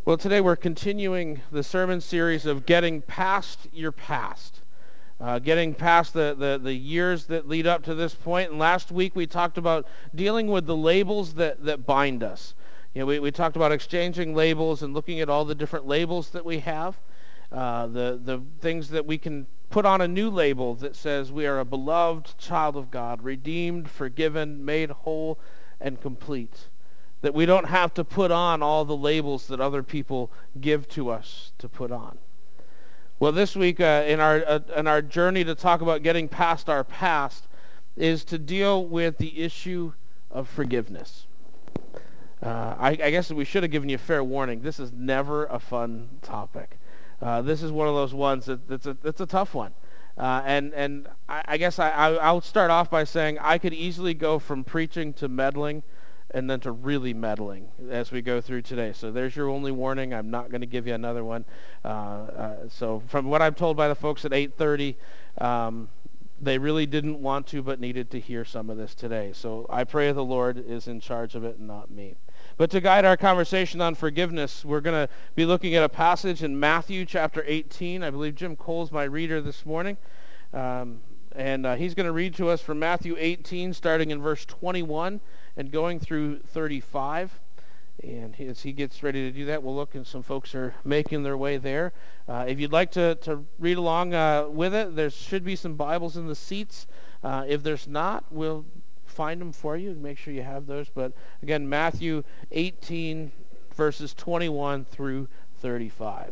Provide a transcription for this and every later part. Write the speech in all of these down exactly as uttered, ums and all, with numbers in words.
Well, today we're continuing the sermon series of getting past your past. Uh, getting past the, the, the years that lead up to this point. And last week we talked about dealing with the labels that, that bind us. You know, we, we talked about exchanging labels and looking at all the different labels that we have. Uh, the, the things that we can put on a new label that says we are a beloved child of God, redeemed, forgiven, made whole, and complete. That we don't have to put on all the labels that other people give to us to put on. Well, this week uh, in our uh, in our journey to talk about getting past our past is to deal with the issue of forgiveness. Uh, I, I guess we should have given you a fair warning. This is never a fun topic. Uh, this is one of those ones that, that's a that's a tough one. Uh, and and I, I guess I, I I'll start off by saying I could easily go from preaching to meddling and then to really meddling as we go through today. So there's your only warning. I'm not going to give you another one. Uh, uh, so from what I'm told by the folks at eight thirty, um, they really didn't want to but needed to hear some of this today. So I pray the Lord is in charge of it and not me. But to guide our conversation on forgiveness, we're going to be looking at a passage in Matthew chapter eighteen. I believe Jim Cole's my reader this morning. Um, and uh, he's going to read to us from Matthew eighteen, starting in verse twenty-one. And going through thirty-five. And as he gets ready to do that, we'll look, and some folks are making their way there. Uh, if you'd like to, to read along uh, with it, there should be some Bibles in the seats. Uh, if there's not, we'll find them for you and make sure you have those. But again, Matthew eighteen, verses twenty-one through thirty-five.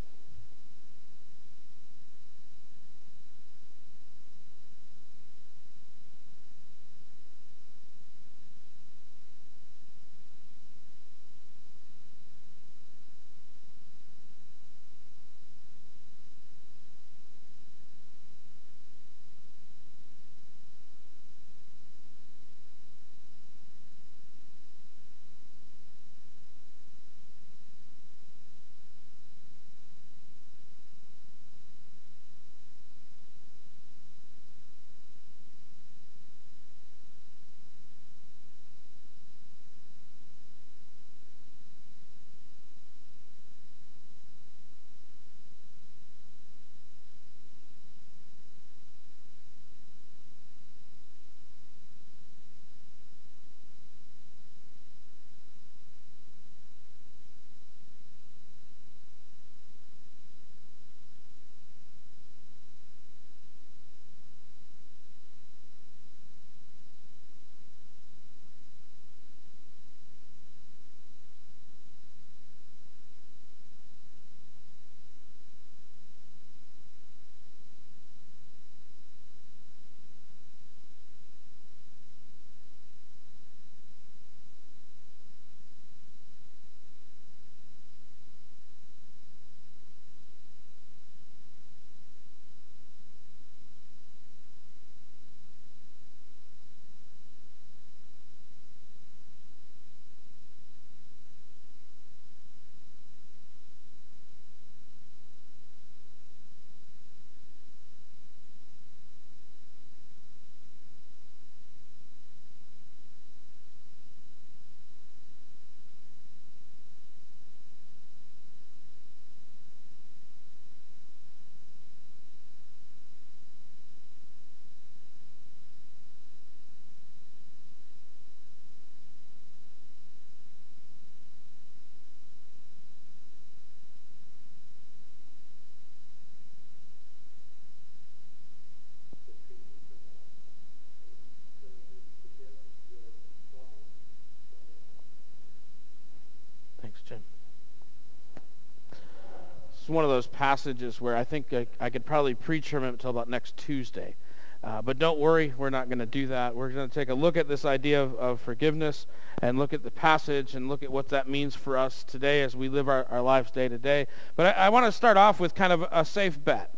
It's one of those passages where I think I, I could probably preach from it until about next Tuesday. Uh, but don't worry, we're not going to do that. We're going to take a look at this idea of, of forgiveness and look at the passage and look at what that means for us today as we live our, our lives day to day. But I, I want to start off with kind of a safe bet.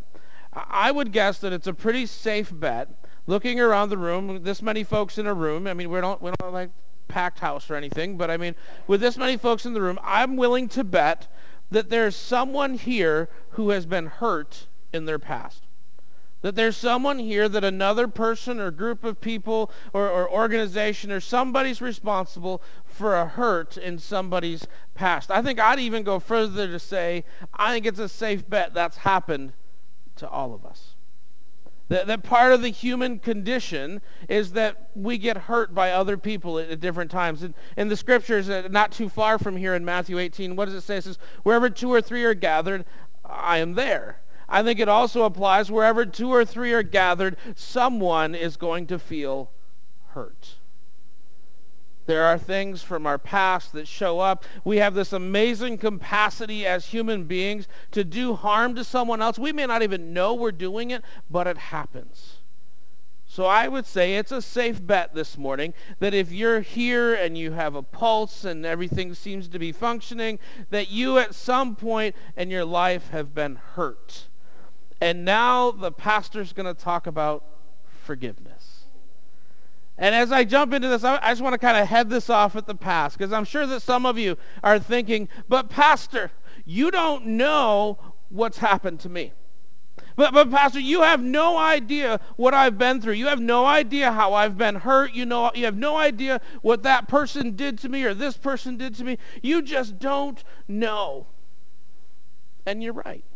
I would guess that it's a pretty safe bet, looking around the room, this many folks in a room. I mean, we don't, we don't like packed house or anything, but I mean, with this many folks in the room, I'm willing to bet that there's someone here who has been hurt in their past. That there's someone here that another person or group of people or, or organization or somebody's responsible for a hurt in somebody's past. I think I'd even go further to say, I think it's a safe bet that's happened to all of us. That, that part of the human condition is that we get hurt by other people at, at different times. In, in the scriptures, uh, not too far from here in Matthew eighteen, what does it say? It says, wherever two or three are gathered, I am there. I think it also applies wherever two or three are gathered, someone is going to feel hurt. There are things from our past that show up. We have this amazing capacity as human beings to do harm to someone else. We may not even know we're doing it, but it happens. So I would say it's a safe bet this morning that if you're here and you have a pulse and everything seems to be functioning, that you at some point in your life have been hurt. And now the pastor's going to talk about forgiveness. And as I jump into this, I, I just want to kind of head this off at the past, because I'm sure that some of you are thinking, but Pastor, you don't know what's happened to me. But, but Pastor, you have no idea what I've been through. You have no idea how I've been hurt. You know, you have no idea what that person did to me or this person did to me. You just don't know. And you're right.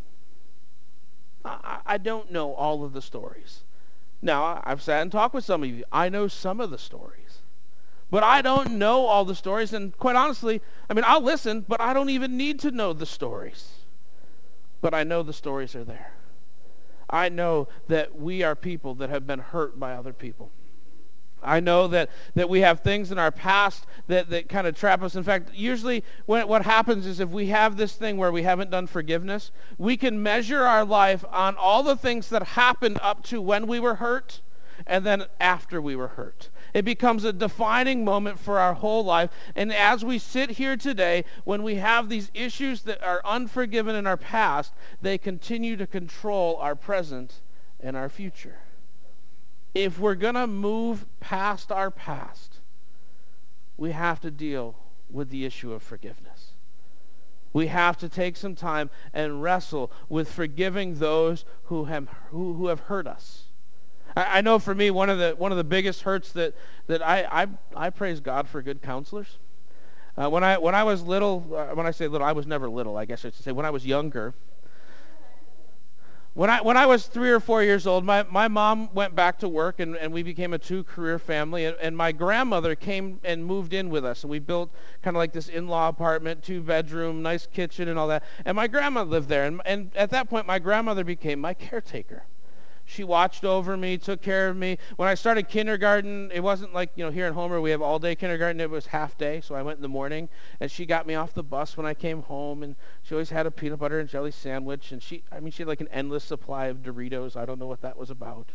I, I don't know all of the stories. Now, I've sat and talked with some of you. I know some of the stories. But I don't know all the stories. And quite honestly, I mean, I'll listen, but I don't even need to know the stories. But I know the stories are there. I know that we are people that have been hurt by other people. I know that, that we have things in our past that, that kind of trap us. In fact, usually when, what happens is if we have this thing where we haven't done forgiveness, we can measure our life on all the things that happened up to when we were hurt and then after we were hurt. It becomes a defining moment for our whole life. And as we sit here today, when we have these issues that are unforgiven in our past, they continue to control our present and our future. If we're going to move past our past, we have to deal with the issue of forgiveness. We have to take some time and wrestle with forgiving those who have, who, who have hurt us. I, I know for me, one of the one of the biggest hurts that, that I, I, I praise God for good counselors. Uh, when I when I was little, uh, when I say little, I was never little, I guess I should say. When I was younger, When I when I was three or four years old, my, my mom went back to work, and, and we became a two-career family. And, and my grandmother came and moved in with us, and we built kind of like this in-law apartment, two-bedroom, nice kitchen and all that. And my grandma lived there. And, and at that point, my grandmother became my caretaker. She watched over me, took care of me. When I started kindergarten, it wasn't like, you know, here in Homer we have all-day kindergarten. It was half-day, so I went in the morning, and she got me off the bus when I came home, and she always had a peanut butter and jelly sandwich, and she, I mean, she had like an endless supply of Doritos. I don't know what that was about.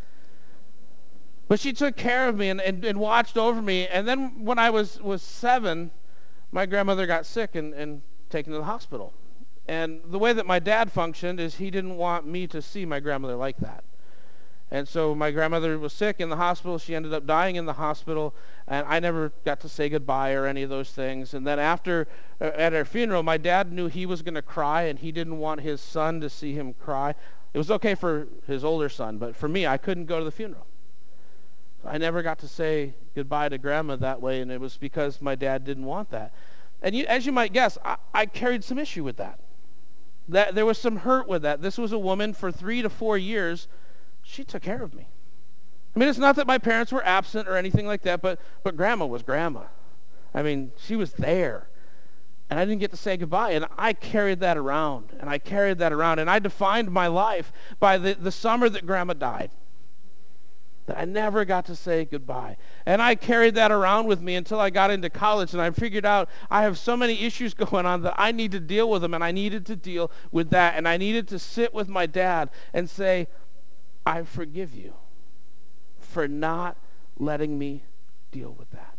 But she took care of me and, and, and watched over me, and then when I was, was seven, my grandmother got sick and, and taken to the hospital. And the way that my dad functioned is he didn't want me to see my grandmother like that. And so my grandmother was sick in the hospital. She ended up dying in the hospital, and I never got to say goodbye or any of those things. And then after, uh, at her funeral, my dad knew he was going to cry, and he didn't want his son to see him cry. It was okay for his older son, but for me, I couldn't go to the funeral. So I never got to say goodbye to Grandma that way, and it was because my dad didn't want that. And you, as you might guess, I, I carried some issue with that. That there was some hurt with that. This was a woman for three to four years. She took care of me. I mean, it's not that my parents were absent or anything like that, but but Grandma was Grandma. I mean, she was there. And I didn't get to say goodbye. And I carried that around. And I carried that around. And I defined my life by the, the summer that Grandma died. That I never got to say goodbye. And I carried that around with me until I got into college, and I figured out I have so many issues going on that I need to deal with them, and I needed to deal with that. And I needed to sit with my dad and say, I forgive you for not letting me deal with that.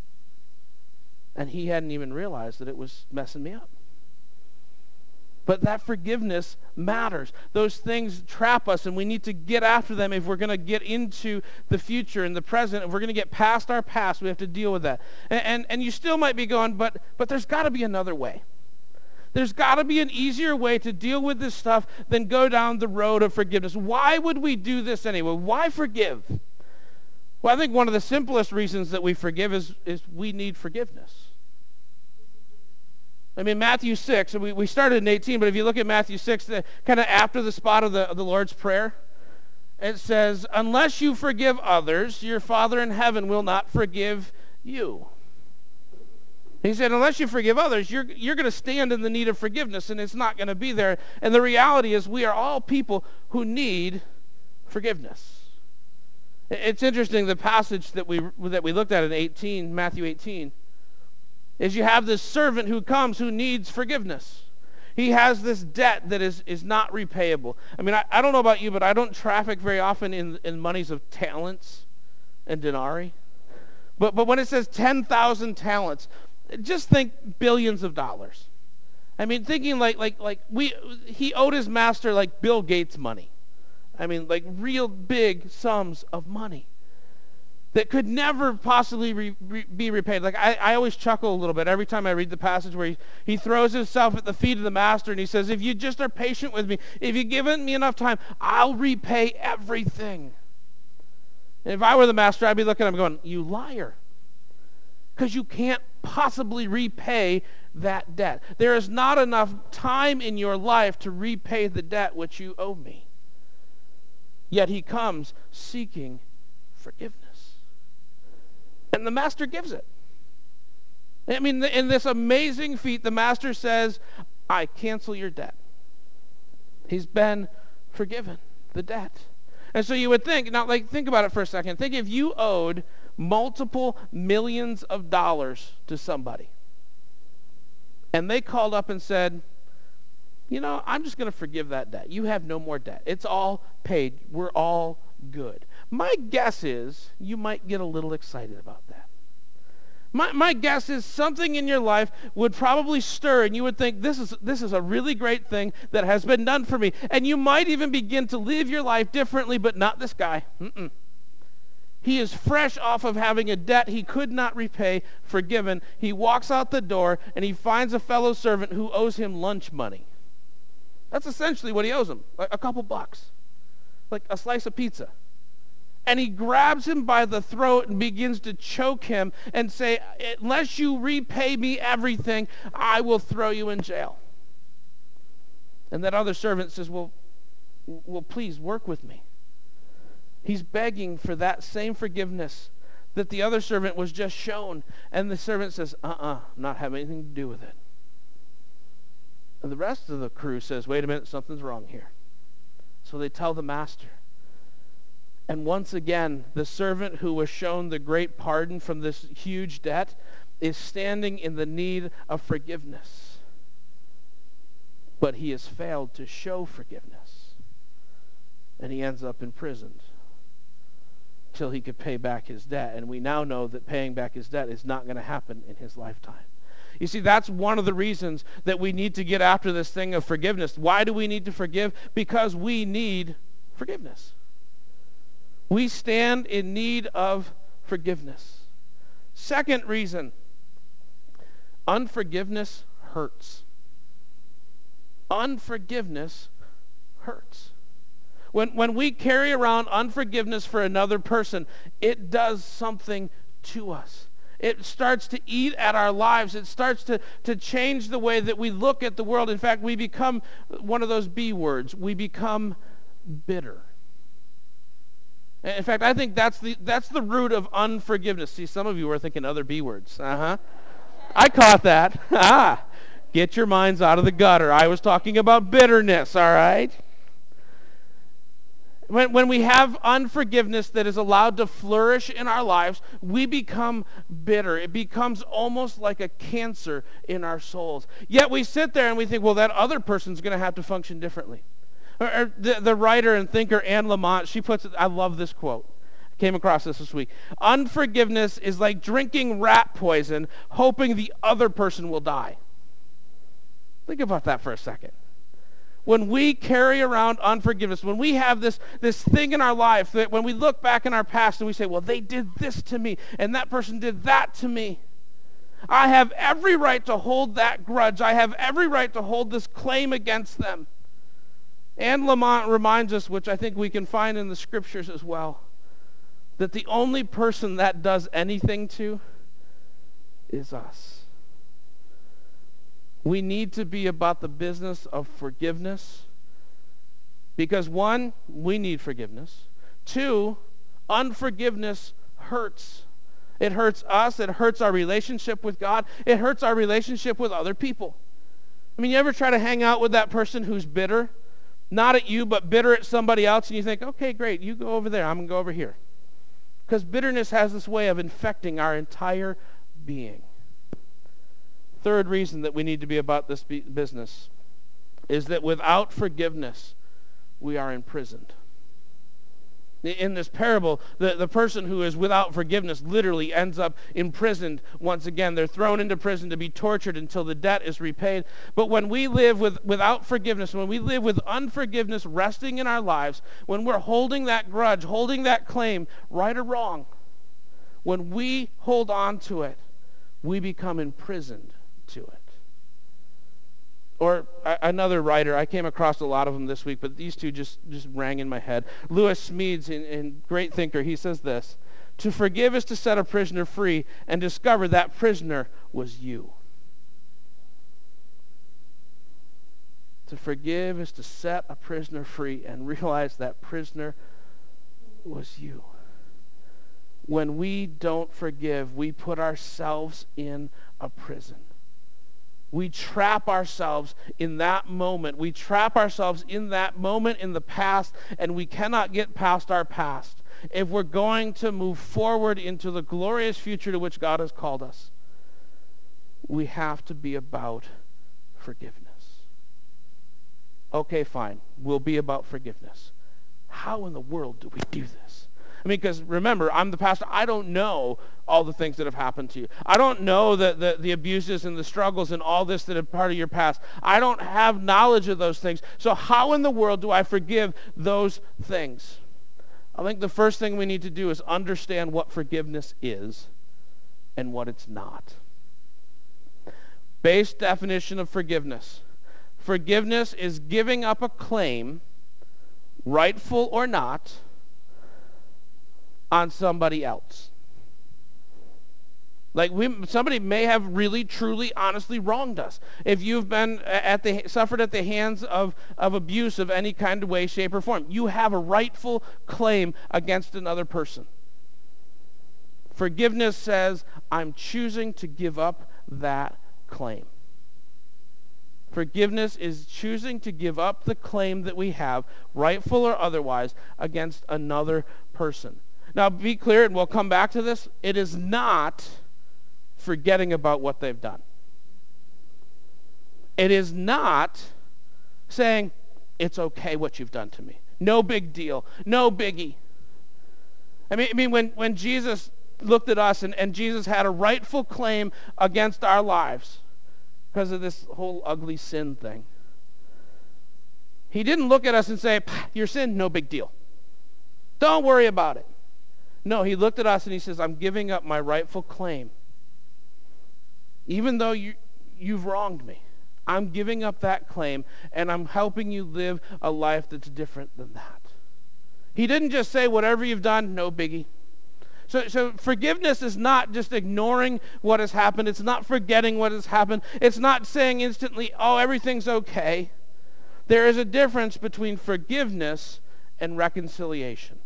And he hadn't even realized that it was messing me up. But that forgiveness matters. Those things trap us, and we need to get after them if we're going to get into the future and the present. If we're going to get past our past, we have to deal with that. And, and, and you still might be going, but, but there's got to be another way. There's got to be an easier way to deal with this stuff than go down the road of forgiveness. Why would we do this anyway? Why forgive? Well, I think one of the simplest reasons that we forgive is, is we need forgiveness. I mean, Matthew six, we, we started in eighteen, but if you look at Matthew six, kind of after the spot of the, of the Lord's Prayer, it says, unless you forgive others, your Father in heaven will not forgive you. He said, unless you forgive others, you're, you're going to stand in the need of forgiveness, and it's not going to be there. And the reality is we are all people who need forgiveness. It's interesting, the passage that we that we looked at in eighteen, Matthew eighteen, is you have this servant who comes who needs forgiveness. He has this debt that is, is not repayable. I mean, I, I don't know about you, but I don't traffic very often in, in monies of talents and denarii. But, but when it says ten thousand talents, just think billions of dollars. I mean, thinking like like like we he owed his master like Bill Gates money. I mean, like real big sums of money that could never possibly re, re, be repaid. Like I, I always chuckle a little bit every time I read the passage where he, he throws himself at the feet of the master and he says, if you just are patient with me, if you give me enough time, I'll repay everything. And if I were the master, I'd be looking at him going, you liar. Because you can't possibly repay that debt. There is not enough time in your life to repay the debt which you owe me. Yet he comes seeking forgiveness. And the master gives it. I mean, in this amazing feat, the master says, I cancel your debt. He's been forgiven, the debt. And so you would think, now like think about it for a second. Think if you owed multiple millions of dollars to somebody, and they called up and said, you know, I'm just going to forgive that debt. You have no more debt. It's all paid. We're all good. My guess is you might get a little excited about that. My, my guess is something in your life would probably stir, and you would think, this is, this is a really great thing that has been done for me. And you might even begin to live your life differently, but not this guy. Mm-mm. He is fresh off of having a debt he could not repay, forgiven. He walks out the door, and he finds a fellow servant who owes him lunch money. That's essentially what he owes him, a couple bucks, like a slice of pizza. And he grabs him by the throat and begins to choke him and say, unless you repay me everything, I will throw you in jail. And that other servant says, well, well, please work with me. He's begging for that same forgiveness that the other servant was just shown. And the servant says, uh-uh, not having anything to do with it. And the rest of the crew says, wait a minute, something's wrong here. So they tell the master. And once again, the servant who was shown the great pardon from this huge debt is standing in the need of forgiveness. But he has failed to show forgiveness. And he ends up imprisoned till he could pay back his debt. And we now know that paying back his debt is not going to happen in his lifetime. You see, that's one of the reasons that we need to get after this thing of forgiveness. Why do we need to forgive? Because we need forgiveness. We stand in need of forgiveness. Second reason, unforgiveness hurts. Unforgiveness hurts. When, when we carry around unforgiveness for another person, it does something to us. It starts to eat at our lives. It starts to, to change the way that we look at the world. In fact, we become one of those B words. We become bitter. In fact, I think that's the that's the root of unforgiveness. See, some of you are thinking other B words. Uh-huh. I caught that. Ah, get your minds out of the gutter. I was talking about bitterness, all right? When, when we have unforgiveness that is allowed to flourish in our lives, we become bitter. It becomes almost like a cancer in our souls. Yet we sit there and we think, well, that other person's going to have to function differently. Or, or the, the writer and thinker Anne Lamott, she puts it, I love this quote. I came across this this week. Unforgiveness is like drinking rat poison, hoping the other person will die. Think about that for a second. When we carry around unforgiveness, when we have this, this thing in our life that when we look back in our past and we say, well, they did this to me, and that person did that to me, I have every right to hold that grudge. I have every right to hold this claim against them. And Lamont reminds us, which I think we can find in the scriptures as well, that the only person that does anything to is us. We need to be about the business of forgiveness because, one, we need forgiveness. Two, unforgiveness hurts. It hurts us. It hurts our relationship with God. It hurts our relationship with other people. I mean, you ever try to hang out with that person who's bitter? Not at you, but bitter at somebody else, and you think, okay, great, you go over there, I'm going to go over here. Because bitterness has this way of infecting our entire being. Third reason that we need to be about this business is that without forgiveness, we are imprisoned. In this parable, the, the person who is without forgiveness literally ends up imprisoned once again. They're thrown into prison to be tortured until the debt is repaid. But when we live with, without forgiveness, when we live with unforgiveness resting in our lives, when we're holding that grudge, holding that claim, right or wrong, when we hold on to it, we become imprisoned to it. Or uh, another writer, I came across a lot of them this week, but these two just, just rang in my head. Lewis Smedes, in, in great thinker, he says this: to forgive is to set a prisoner free and discover that prisoner was you. To forgive is to set a prisoner free and realize that prisoner was you. When we don't forgive, we put ourselves in a prison. We trap ourselves in that moment. We trap ourselves in that moment in the past, and we cannot get past our past if we're going to move forward into the glorious future to which God has called us. We have to be about forgiveness. Okay, fine. We'll be about forgiveness. How in the world do we do this? I mean, because remember, I'm the pastor. I don't know all the things that have happened to you. I don't know the, the, the abuses and the struggles and all this that are part of your past. I don't have knowledge of those things. So how in the world do I forgive those things? I think the first thing we need to do is understand what forgiveness is and what it's not. Base definition of forgiveness. Forgiveness is giving up a claim, rightful or not, on somebody else. Like we, somebody may have really, truly, honestly wronged us. If you've been at the suffered at the hands of, of abuse of any kind of way, shape, or form, you have a rightful claim against another person. Forgiveness says, I'm choosing to give up that claim. Forgiveness is choosing to give up the claim that we have, rightful or otherwise, against another person. Now, be clear, and we'll come back to this, it is not forgetting about what they've done. It is not saying, it's okay what you've done to me. No big deal. No biggie. I mean, I mean when, when Jesus looked at us and, and Jesus had a rightful claim against our lives because of this whole ugly sin thing, he didn't look at us and say, your sin, no big deal. Don't worry about it. No, he looked at us and he says, I'm giving up my rightful claim. Even though you, you've wronged me, I'm giving up that claim and I'm helping you live a life that's different than that. He didn't just say, whatever you've done, no biggie. So, so forgiveness is not just ignoring what has happened. It's not forgetting what has happened. It's not saying instantly, oh, everything's okay. There is a difference between forgiveness and reconciliation.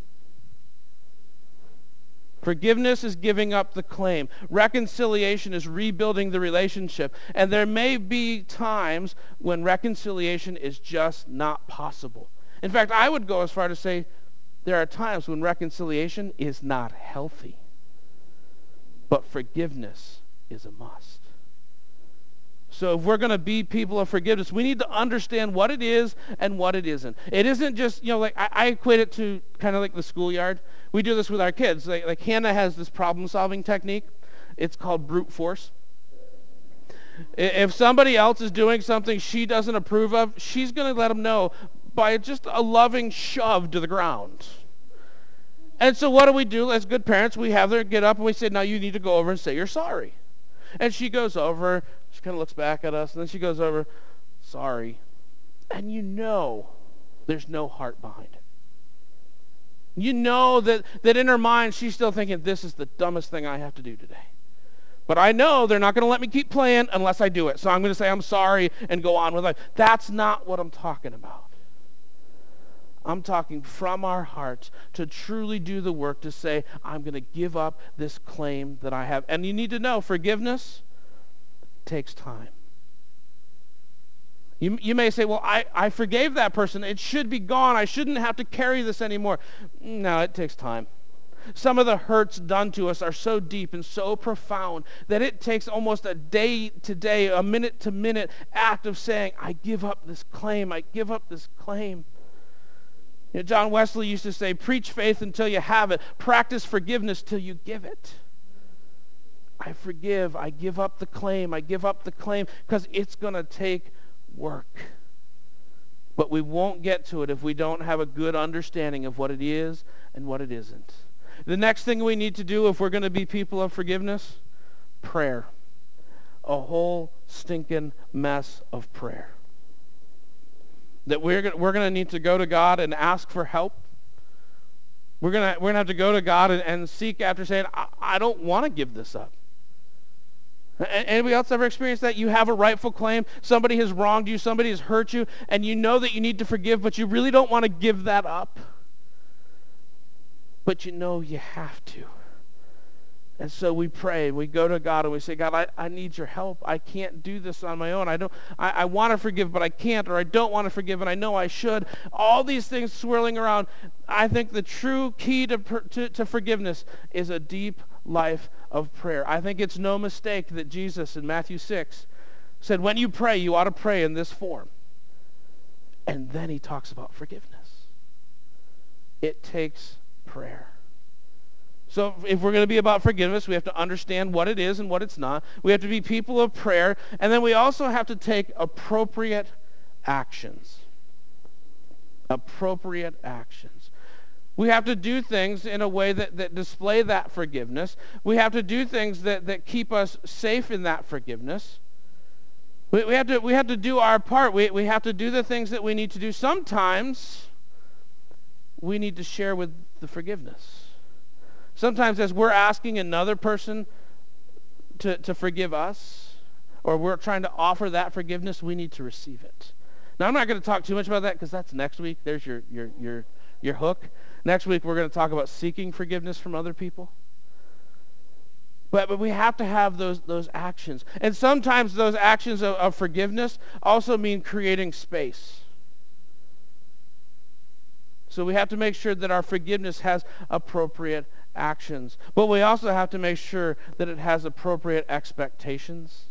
Forgiveness is giving up the claim. Reconciliation is rebuilding the relationship. And there may be times when reconciliation is just not possible. In fact, I would go as far to say there are times when reconciliation is not healthy. But forgiveness is a must. So if we're going to be people of forgiveness, we need to understand what it is and what it isn't. It isn't just, you know, like I, I equate it to kind of like the schoolyard. We do this with our kids. Like, like Hannah has this problem-solving technique. It's called brute force. If somebody else is doing something she doesn't approve of, she's going to let them know by just a loving shove to the ground. And so what do we do as good parents? We have her get up and we say, now you need to go over and say you're sorry. And she goes over, she kind of looks back at us, and then she goes over, sorry. And you know there's no heart behind it. You know that, that in her mind, she's still thinking, this is the dumbest thing I have to do today. But I know they're not going to let me keep playing unless I do it. So I'm going to say I'm sorry and go on with life. That's not what I'm talking about. I'm talking from our hearts to truly do the work to say, I'm going to give up this claim that I have. And you need to know, forgiveness takes time. You, you may say, well, I, I forgave that person. It should be gone. I shouldn't have to carry this anymore. No, it takes time. Some of the hurts done to us are so deep and so profound that it takes almost a day to day, a minute to minute act of saying, I give up this claim. I give up this claim. You know, John Wesley used to say, preach faith until you have it. Practice forgiveness till you give it. I forgive. I give up the claim. I give up the claim because it's going to take work. But we won't get to it if we don't have a good understanding of what it is and what it isn't. The next thing we need to do if we're going to be people of forgiveness, prayer. A whole stinking mess of prayer. That we're going we're going to need to go to God and ask for help. We're going to we're going to have to go to God and, and seek after saying, I, I don't want to give this up. Anybody else ever experienced that? You have a rightful claim. Somebody has wronged you. Somebody has hurt you. And you know that you need to forgive, but you really don't want to give that up. But you know you have to. And so we pray. We go to God and we say, God, I, I need your help. I can't do this on my own. I don't. I, I want to forgive, but I can't. Or I don't want to forgive, and I know I should. All these things swirling around. I think the true key to, to, to forgiveness is a deep life of prayer. I think it's no mistake that Jesus in Matthew six said, when you pray, you ought to pray in this form. And then he talks about forgiveness. It takes prayer. So if we're going to be about forgiveness, we have to understand what it is and what it's not. We have to be people of prayer. And then we also have to take appropriate actions. Appropriate actions. We have to do things in a way that, that display that forgiveness. We have to do things that, that keep us safe in that forgiveness. We, we, have to, we have to do our part. We, we have to do the things that we need to do. Sometimes we need to share with the forgiveness. Sometimes as we're asking another person to, to forgive us, or we're trying to offer that forgiveness, we need to receive it. Now, I'm not going to talk too much about that because that's next week. There's your, your, your, your hook. Next week, we're going to talk about seeking forgiveness from other people. But, but we have to have those, those actions. And sometimes those actions of, of forgiveness also mean creating space. So we have to make sure that our forgiveness has appropriate actions. But we also have to make sure that it has appropriate expectations.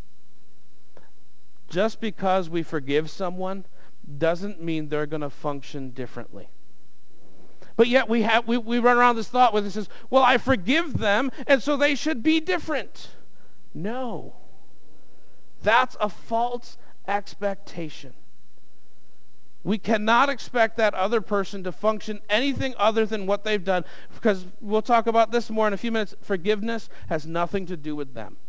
Just because we forgive someone doesn't mean they're going to function differently. But yet we have we, we run around this thought where it says, well, I forgive them, and so they should be different. No. That's a false expectation. We cannot expect that other person to function anything other than what they've done, because we'll talk about this more in a few minutes. Forgiveness has nothing to do with them.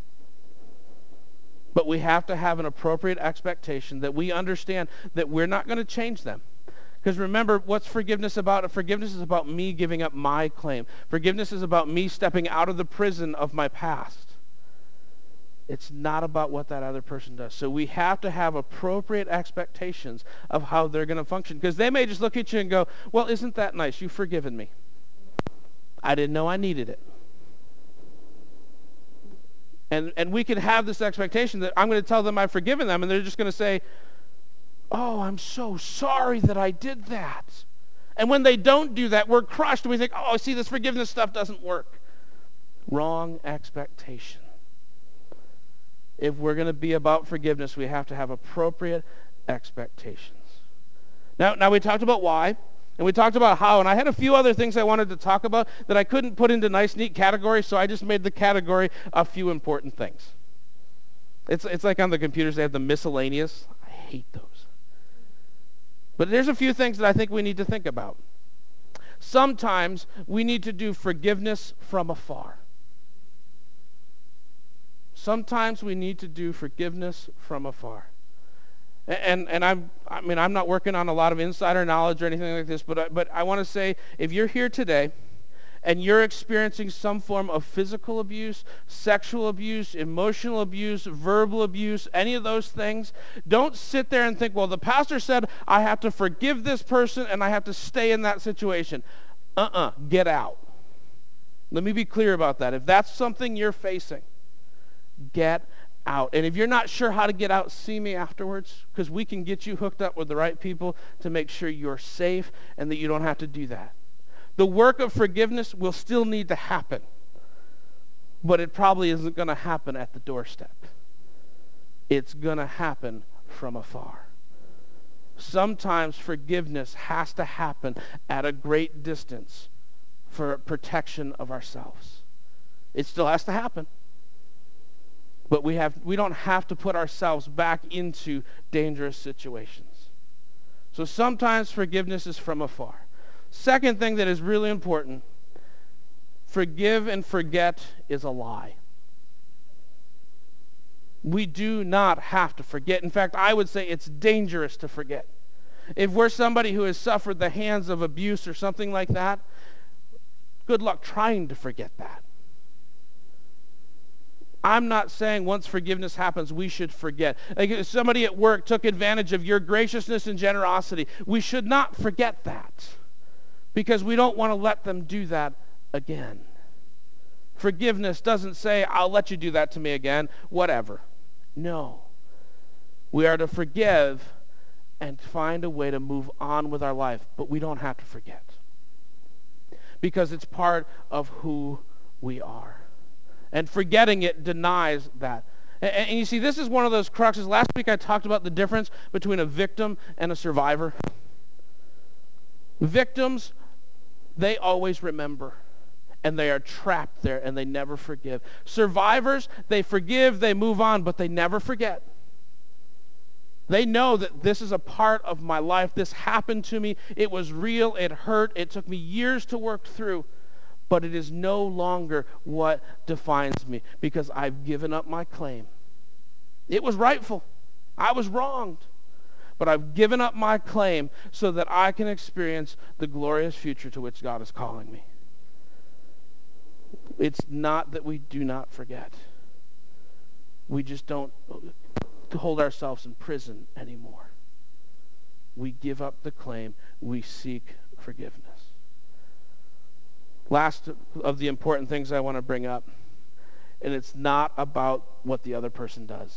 But we have to have an appropriate expectation that we understand that we're not going to change them. Because remember, what's forgiveness about? Forgiveness is about me giving up my claim. Forgiveness is about me stepping out of the prison of my past. It's not about what that other person does. So we have to have appropriate expectations of how they're going to function. Because they may just look at you and go, well, isn't that nice? You've forgiven me. I didn't know I needed it. And, and we can have this expectation that I'm going to tell them I've forgiven them, and they're just going to say, oh, I'm so sorry that I did that. And when they don't do that, we're crushed. And we think, oh, see, this forgiveness stuff doesn't work. Wrong expectation. If we're going to be about forgiveness, we have to have appropriate expectations. Now, now we talked about why, and we talked about how, and I had a few other things I wanted to talk about that I couldn't put into nice, neat categories, so I just made the category a few important things. It's, it's like on the computers, they have the miscellaneous. I hate those. But there's a few things that I think we need to think about. Sometimes we need to do forgiveness from afar. Sometimes we need to do forgiveness from afar. And and I'm I mean I'm not working on a lot of insider knowledge or anything like this, but I, but I want to say, if you're here today and you're experiencing some form of physical abuse, sexual abuse, emotional abuse, verbal abuse, any of those things, don't sit there and think, well, the pastor said I have to forgive this person and I have to stay in that situation. Uh-uh, get out. Let me be clear about that. If that's something you're facing, get out. And if you're not sure how to get out, see me afterwards, because we can get you hooked up with the right people to make sure you're safe and that you don't have to do that. The work of forgiveness will still need to happen, but it probably isn't going to happen at the doorstep. It's going to happen from afar. Sometimes forgiveness has to happen at a great distance for protection of ourselves. It still has to happen. But we have we don't have to put ourselves back into dangerous situations. So sometimes forgiveness is from afar. Second thing that is really important, forgive and forget is a lie. We do not have to forget. In fact, I would say it's dangerous to forget. If we're somebody who has suffered the hands of abuse or something like that, good luck trying to forget that. I'm not saying once forgiveness happens, we should forget. Like if somebody at work took advantage of your graciousness and generosity, we should not forget that, because we don't want to let them do that again. Forgiveness doesn't say, I'll let you do that to me again, whatever. No. We are to forgive and find a way to move on with our life, but we don't have to forget, because it's part of who we are. And forgetting it denies that. And, and you see, this is one of those cruxes. Last week I talked about the difference between a victim and a survivor. Victims, they always remember, and they are trapped there, and they never forgive. Survivors, they forgive, they move on, but they never forget. They know that this is a part of my life. This happened to me. It was real. It hurt. It took me years to work through, but it is no longer what defines me, because I've given up my claim. It was rightful. I was wronged. But I've given up my claim so that I can experience the glorious future to which God is calling me. It's not that we do not forget. We just don't hold ourselves in prison anymore. We give up the claim. We seek forgiveness. Last of the important things I want to bring up, and it's not about what the other person does.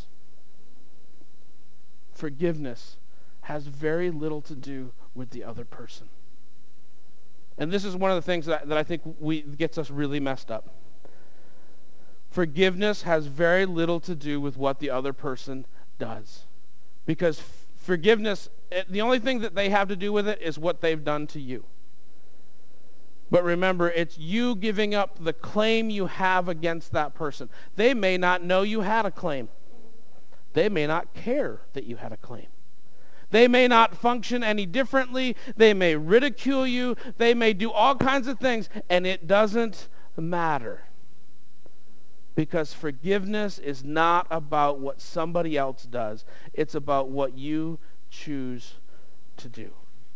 Forgiveness has very little to do with the other person. And this is one of the things that, that I think we gets us really messed up. Forgiveness has very little to do with what the other person does. Because f- forgiveness, it, the only thing that they have to do with it is what they've done to you. But remember, it's you giving up the claim you have against that person. They may not know you had a claim. They may not care that you had a claim. They may not function any differently. They may ridicule you. They may do all kinds of things, and it doesn't matter. Because forgiveness is not about what somebody else does. It's about what you choose to do.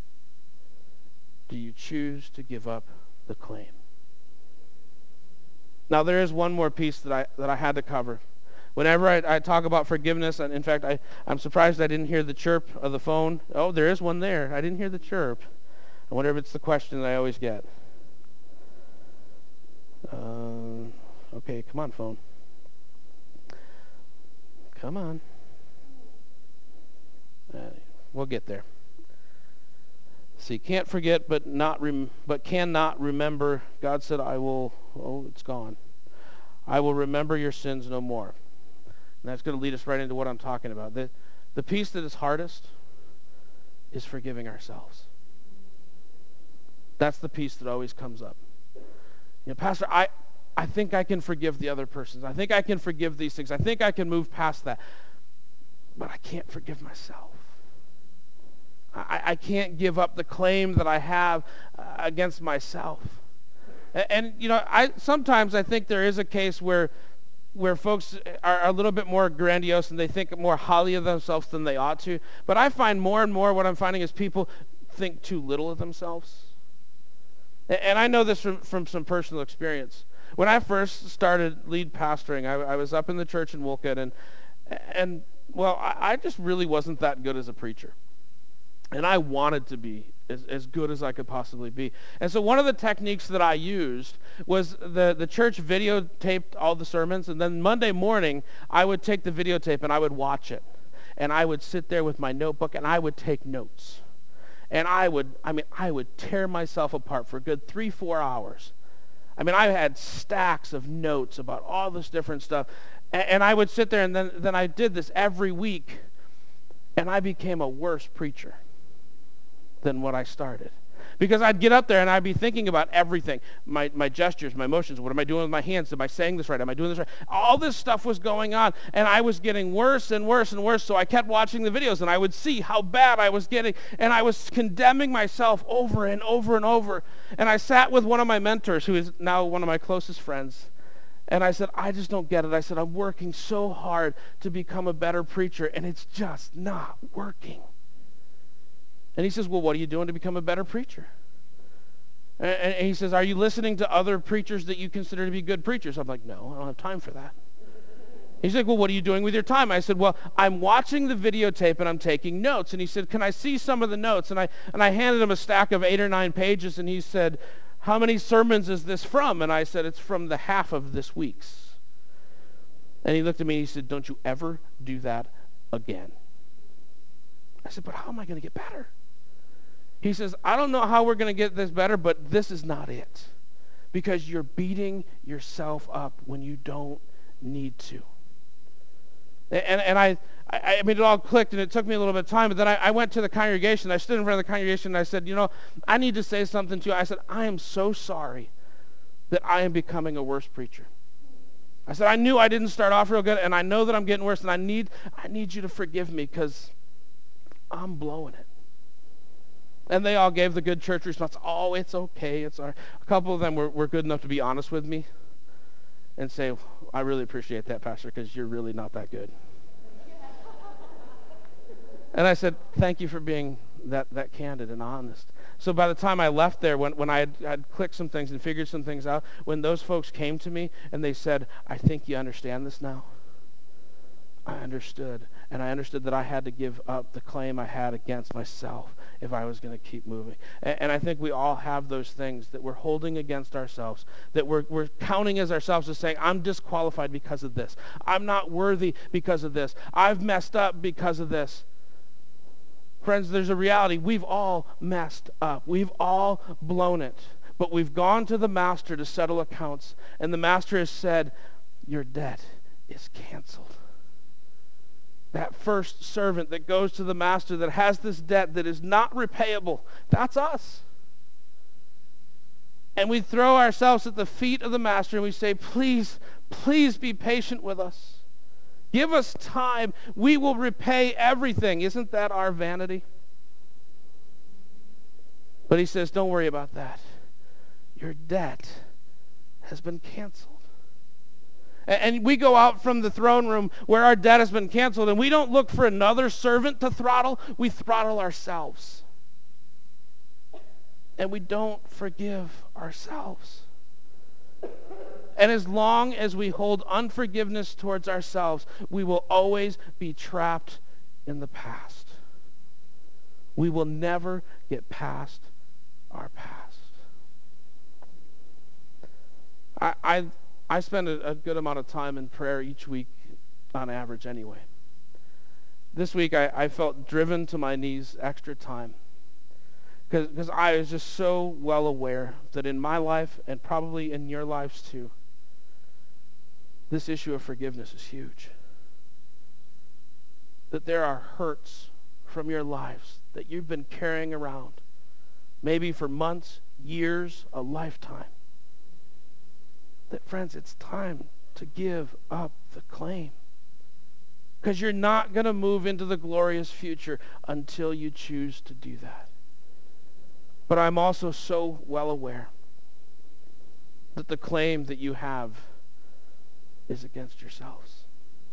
Do you choose to give up the claim? Now, there is one more piece that I that I had to cover. Whenever I, I talk about forgiveness, and in fact, I, I'm surprised I didn't hear the chirp of the phone. Oh, there is one there. I didn't hear the chirp. I wonder if it's the question that I always get. Uh, okay, come on, phone. Come on. Uh, we'll get there. See, can't forget, but not rem- but cannot remember. God said, "I will." Oh, it's gone. I will remember your sins no more. And that's going to lead us right into what I'm talking about. The, the piece that is hardest is forgiving ourselves. That's the piece that always comes up. You know, Pastor, I, I think I can forgive the other persons. I think I can forgive these things. I think I can move past that. But I can't forgive myself. I, I can't give up the claim that I have uh, against myself. And, and, you know, I sometimes I think there is a case where where folks are a little bit more grandiose and they think more highly of themselves than they ought to. But I find more and more what I'm finding is people think too little of themselves. And I know this from, from some personal experience. When I first started lead pastoring, I, I was up in the church in Wolcott, and, and well, I, I just really wasn't that good as a preacher. And I wanted to be as, as good as I could possibly be. And so one of the techniques that I used was the, the church videotaped all the sermons, and then Monday morning, I would take the videotape and I would watch it. And I would sit there with my notebook and I would take notes. And I would, I mean, I would tear myself apart for a good three, four hours. I mean, I had stacks of notes about all this different stuff. And, and I would sit there, and then, then I did this every week. And I became a worse preacher than what I started. Because I'd get up there and I'd be thinking about everything. My my gestures, my motions, what am I doing with my hands? Am I saying this right? Am I doing this right? All this stuff was going on, and I was getting worse and worse and worse, so I kept watching the videos, and I would see how bad I was getting, and I was condemning myself over and over and over. And I sat with one of my mentors, who is now one of my closest friends, and I said, I just don't get it. I said, I'm working so hard to become a better preacher, and it's just not working. And he says, well, what are you doing to become a better preacher? And, and he says, are you listening to other preachers that you consider to be good preachers? I'm like, no, I don't have time for that. He's like, well, what are you doing with your time? I said, well, I'm watching the videotape and I'm taking notes. And he said, can I see some of the notes? And I and I handed him a stack of eight or nine pages, and he said, how many sermons is this from? And I said, it's from the half of this week's. And he looked at me and he said, don't you ever do that again. I said, but how am I going to get better? He says, I don't know how we're going to get this better, but this is not it. Because you're beating yourself up when you don't need to. And, and I, I, I mean, it all clicked, and it took me a little bit of time, but then I, I went to the congregation. I stood in front of the congregation, and I said, you know, I need to say something to you. I said, I am so sorry that I am becoming a worse preacher. I said, I knew I didn't start off real good, and I know that I'm getting worse, and I need, I need you to forgive me, because I'm blowing it. And they all gave the good church response, oh, it's okay. It's all right. A couple of them were, were good enough to be honest with me and say, I really appreciate that, Pastor, because you're really not that good. And I said, thank you for being that, that candid and honest. So by the time I left there, when, when I had, had clicked some things and figured some things out, when those folks came to me and they said, I think you understand this now, I understood. And I understood that I had to give up the claim I had against myself if I was going to keep moving. And, and I think we all have those things that we're holding against ourselves, that we're, we're counting as ourselves as saying, I'm disqualified because of this. I'm not worthy because of this. I've messed up because of this. Friends, there's a reality. We've all messed up. We've all blown it. But we've gone to the master to settle accounts, and the master has said, your debt is canceled. That first servant that goes to the master that has this debt that is not repayable, that's us. And we throw ourselves at the feet of the master and we say, please, please be patient with us. Give us time. We will repay everything. Isn't that our vanity? But he says, don't worry about that. Your debt has been canceled. And we go out from the throne room where our debt has been canceled, and we don't look for another servant to throttle. We throttle ourselves. And we don't forgive ourselves. And as long as we hold unforgiveness towards ourselves, we will always be trapped in the past. We will never get past our past. I... I I spend a, a good amount of time in prayer each week on average anyway. This week I, I felt driven to my knees extra time because I was just so well aware that in my life and probably in your lives too, this issue of forgiveness is huge. That there are hurts from your lives that you've been carrying around, maybe for months, years, a lifetime. That, friends, it's time to give up the claim. Because you're not going to move into the glorious future until you choose to do that. But I'm also so well aware that the claim that you have is against yourselves.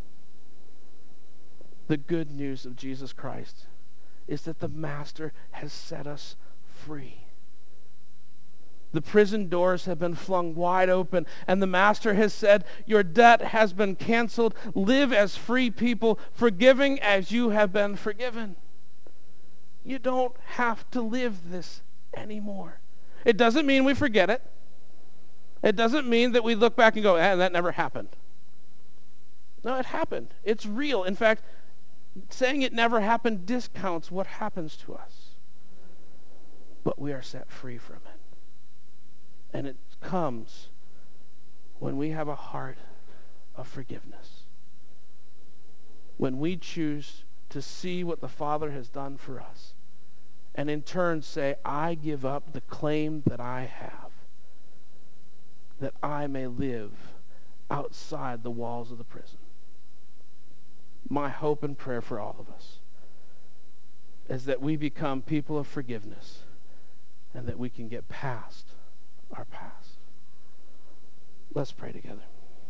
The good news of Jesus Christ is that the Master has set us free. The prison doors have been flung wide open, and the Master has said, your debt has been canceled. Live as free people, forgiving as you have been forgiven. You don't have to live this anymore. It doesn't mean we forget it. It doesn't mean that we look back and go, eh, that never happened. No, it happened. It's real. In fact, saying it never happened discounts what happens to us. But we are set free from it. And it comes when we have a heart of forgiveness. When we choose to see what the Father has done for us, and in turn say, I give up the claim that I have, that I may live outside the walls of the prison. My hope and prayer for all of us is that we become people of forgiveness and that we can get past our past. Let's pray together.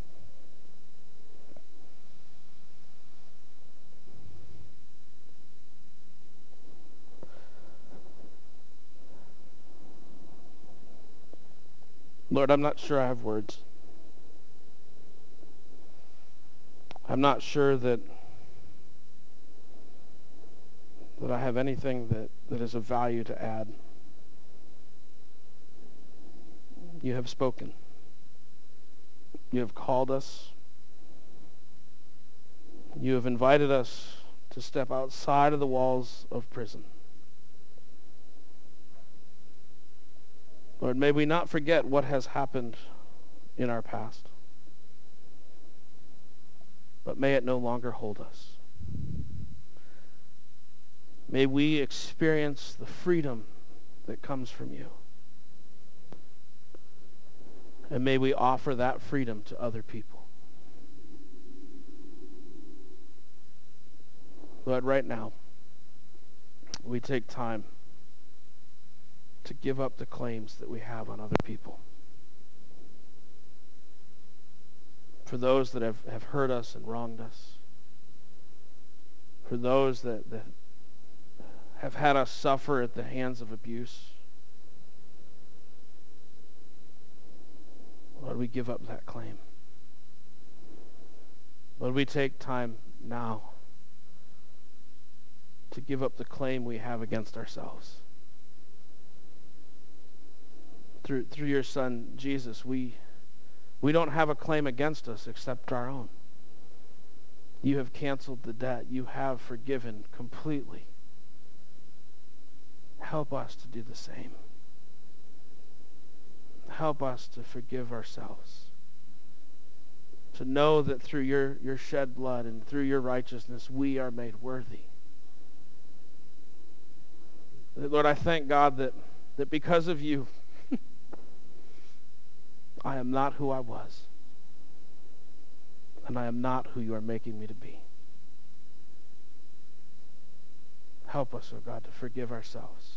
Lord, I'm not sure I have words. I'm not sure that that I have anything that, that is of value to add. You have spoken. You have called us. You have invited us to step outside of the walls of prison. Lord, may we not forget what has happened in our past, but may it no longer hold us. May we experience the freedom that comes from you. And may we offer that freedom to other people. Lord, right now, we take time to give up the claims that we have on other people. For those that have, have hurt us and wronged us. For those that, that have had us suffer at the hands of abuse. Lord, we give up that claim. Lord, we take time now to give up the claim we have against ourselves. Through, through your Son, Jesus, we, we don't have a claim against us except our own. You have canceled the debt. You have forgiven completely. Help us to do the same. Help us to forgive ourselves. To know that through your, your shed blood and through your righteousness, we are made worthy. Lord, I thank God that, that because of you, I am not who I was. And I am not who you are making me to be. Help us, oh God, to forgive ourselves.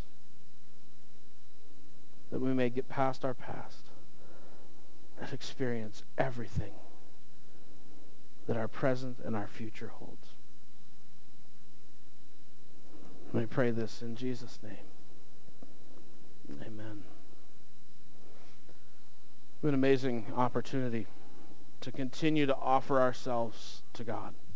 That we may get past our past and experience everything that our present and our future holds. And I pray this in Jesus' name. Amen. We have an amazing opportunity to continue to offer ourselves to God.